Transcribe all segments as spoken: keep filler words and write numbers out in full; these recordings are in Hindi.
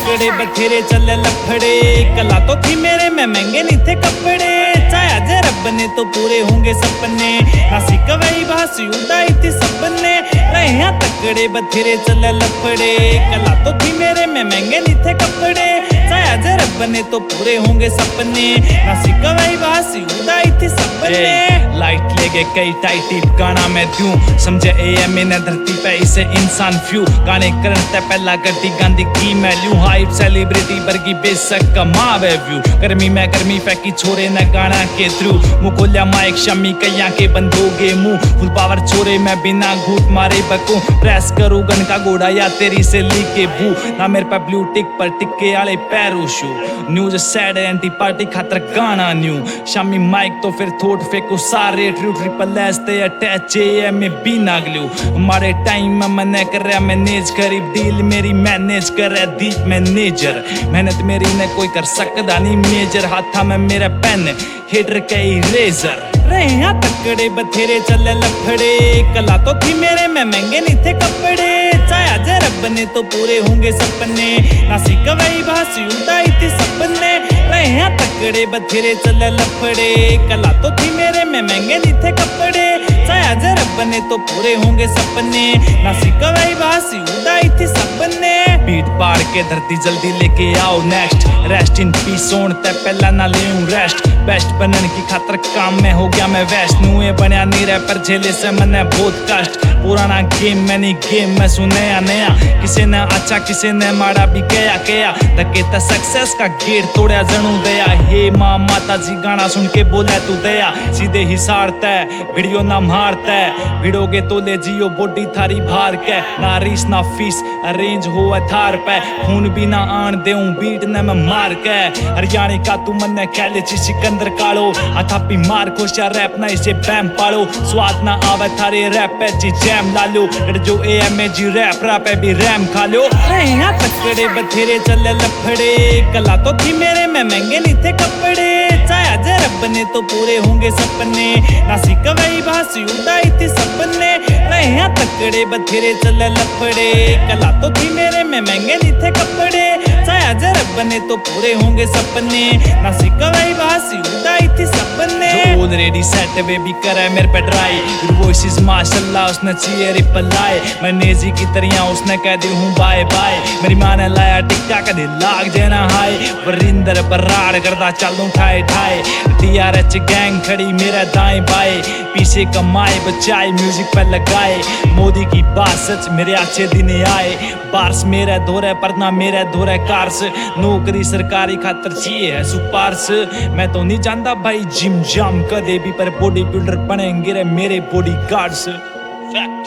तकड़े बथेरे चले लफड़े, कला तो थी मेरे में महंगे नहीं थे कपड़े। चाहे जे रब ने तो पूरे होंगे सपने, हंसी कवई भासी उड़ाई थी सबने। रहे तकड़े बथेरे चले लफड़े, कला तो थी मेरे में महंगे नहीं थे कपड़े। चाहे जे रब ने तो पूरे होंगे सपने, हंसी कवई भासी उड़ाई थी सबने। लाइट ले गए कई टाइटी गाना मैं दूं, समझे ए एम ने धरती पे इसे इंसान फ्यू। गाने करते पहला गड्डी गांधी की मैं लूं, हाइप सेलिब्रिटी बरगी बेशक कमावे व्यू। गर्मी में गर्मी फैकी छोरे न गाना के थ्रू, मुँह खोलिया माइक शमी कैया के बंदोगे मुंह। फुल पावर छोरे मैं बिना घूट मारे बकूं, प्रेस करूं गन का घोड़ा या तेरी से ली के बू। ना मेरे पे ब्लू टिक पर टिक्के आले पैरू शू, न्यूज सैड एंटी पार्टी खातर गाना न्यू। शामी माइक तो फिर थोट फेंको सारे ट्रू, ट्रिपल एस ते अटैच ए में भी नागलू। हमारे टाइम में मने कर रहा मैनेज करीब डील मेरी मैनेज कर रहा दीप मैनेजर। मेहनत मेरी ने कोई कर सकदा नहीं मेजर, हाथा में मेरा पेन हिटर कई रेजर। रहे यहाँ तकड़े बथेरे चले लफड़े, कला तो थी मेरे में महंगे नहीं थे कपड़े। चाहे जे रब ने तो पूरे होंगे सपने, नासी कवई भासी उड़ाई थी सबने। रहे यहाँ तकड़े बथेरे चले लफड़े, कला तो थी मेरे में महंगे नहीं थे कपड़े। चाहे जे रब ने तो पूरे होंगे सपने, नासी कवई भासी उड़ाई थी सबने। पीट पाड़ के धरती जल्दी लेके आओ नेक्स्ट, रेस्ट इन पीस होन ते पहला ना लेऊं रेस्ट। बेस्ट बनने की खातर काम में हो गया मैं वेस्ट, नुए बनया नहीं रह पर झेले से मने बहुत कष्ट। पुराना गेम में नहीं गेम में सुनया नया, किसी ने अच्छा किसी ने माड़ा भी गया गया। धक्के त सक्सेस का गेट तोड़ा जनू दया, हे माँ माता जी गाना सुन के बोला तू दया। सीधे ही सारता है वीडियो ना मारता है, भिड़ोगे तो ले जियो बॉडी थारी भार के। ना रीस ना फीस अरेंज हो थार पे, खून भी ना आन देऊं बीट ने मैं मार के। हरियाणी का तू मन्ने खेले ची सिकंदर कालो, अथा पी मार खोशा रैप ना इसे बैम पालो। स्वाद ना आवे थारे रैप पे जी जैम लालो, जो ए एम ए जी रैप रैप भी रैम खा लो। यहाँ तकड़े बथेरे चले लफड़े, कला तो थी मेरे में महंगे नहीं थे कपड़े। चाहे जे रब ने तो पूरे होंगे सपने, नासी कवई भासी उड़ाई थी सबने। यहाँ तकड़े बथेरे चले लफड़े, कला तो थी मेरे में महंगे नहीं थे कपड़े। चाहे जे रब ने तो पूरे होंगे सपने, नासी कवई भासी उड़ाई थी सबने। जो ऑलरेडी सेट वे भी करे मेरे पे ट्राई, वॉइस इज माशाल्लाह उसने चाहिए रिप्लाई। मैं नेजी की तरह उसने कह दी हूँ बाय बाय, मेरी माँ ने लाया टिक्का कदे लाग जेना हाय। वरिंदर बराड़ करदा चलूं ठाए ठाए, टी आर एच गैंग खड़ी मेरा दाएं बाएं। पीछे कमाए बचाए म्यूजिक पे लगाए, मोदी की बात सच मेरे अच्छे दिन आए। बार्स मेरा दौरे पर ना मेरा दौरे कार्स, नौकरी सरकारी खातर चाहिए है सुपारस। मैं तो नहीं जानता भाई जिम जाम कदे भी, पर बॉडी बिल्डर बनेंगे रे मेरे बॉडी गार्ड्स। फैक्ट,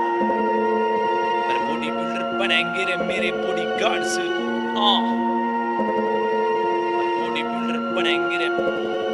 पर बॉडी बिल्डर बनेंगे रे मेरे बॉडी गार्ड्स। हाँ, पर बॉडी बिल्डर बनेंगे रे।